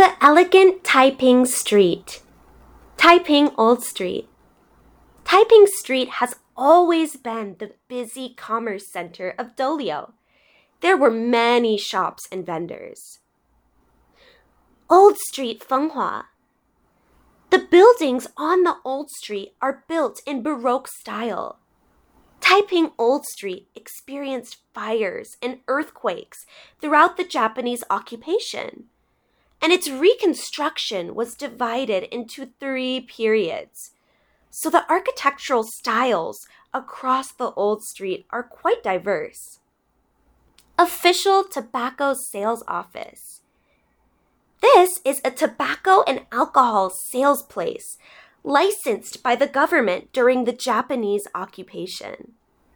The elegant Taiping Street. Taiping Old Street. Taiping Street has always been the busy commerce center of Doliu. There were many shops and vendors. Old Street Fenghua. The buildings on the Old Street are built in Baroque style. Taiping Old Street experienced fires and earthquakes throughout the Japanese occupation, and its reconstruction was divided into 3 periods. So the architectural styles across the Old Street are quite diverse. Official Tobacco Sales Office. This is a tobacco and alcohol sales place licensed by the government during the Japanese occupation.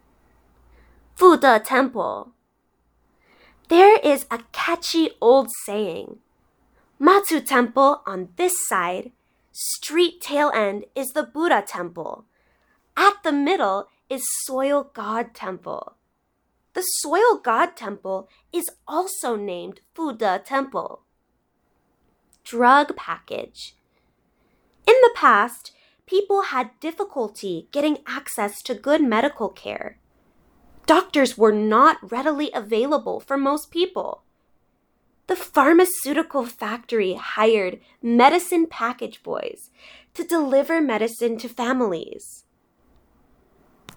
Fude Temple. There is a catchy old saying. Matsu Temple on this side, street tail end is the Buddha Temple. At the middle is Soil God Temple. The Soil God Temple is also named Fude Temple. Drug package. In the past, people had difficulty getting access to good medical care. Doctors were not readily available for most people. The pharmaceutical factory hired medicine package boys to deliver medicine to families.